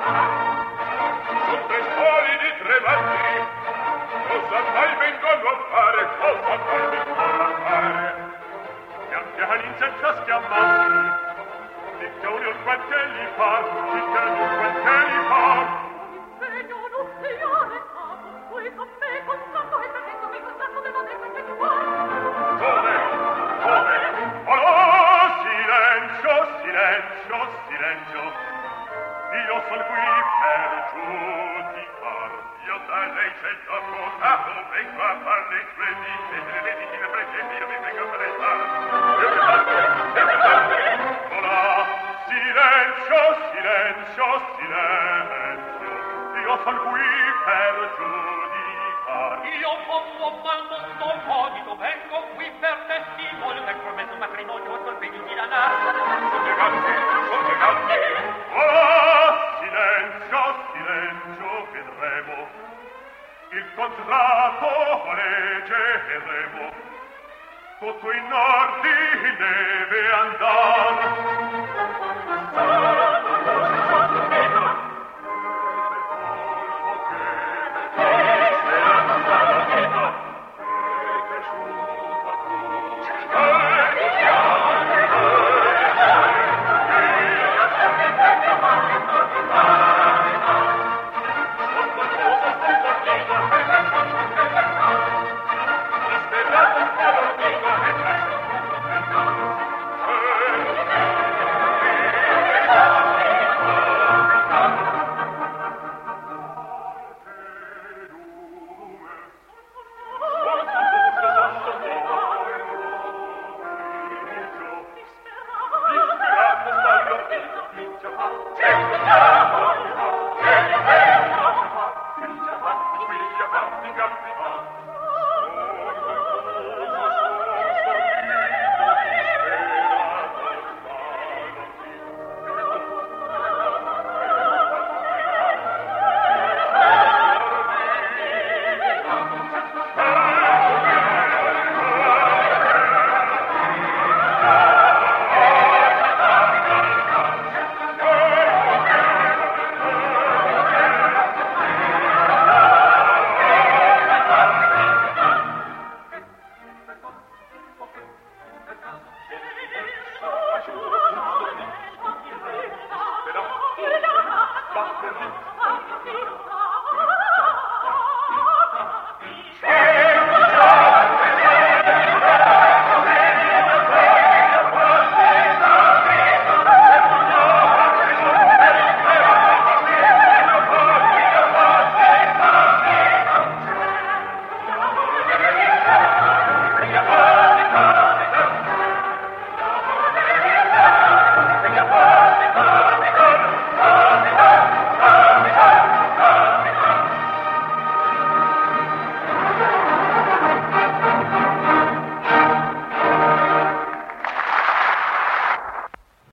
Su tre solidi tremanti, cosa mai vengono a fare, cosa mai vengono a fare? Pian piano in senza schiammarsi, dica un quante li fa, dica un quante li fa. Segno nuziale, qui con me, con santo e pretendo che il contatto della destra che tu vuoi. Dove? Dove? Oh, silenzio, silenzio, silenzio. Io son qui per giudicar. Io da lei c'è già posato, vengo a farle i suoi dite, le vedi le precede, io mi vengo a prestare. Voilà, silenzio, silenzio, silenzio. Io son qui per giudicar. Io posso mal mondo cogito, vengo qui per testimone del promesso matrimonio col figlio di Lana. Sono gatti. Voilà, silenzio, silenzio, vedremo. Il contratto leggeremo. Tutto in ordine deve andar.